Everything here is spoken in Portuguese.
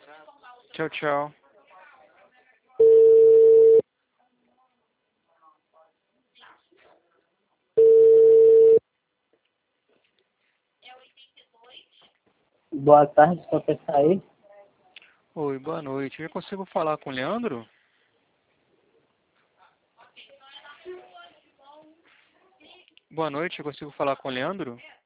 Tchau, tchau. Boa tarde, só pensar aí. Oi, boa noite. Eu consigo falar com o Leandro? Boa noite, eu consigo falar com o Leandro?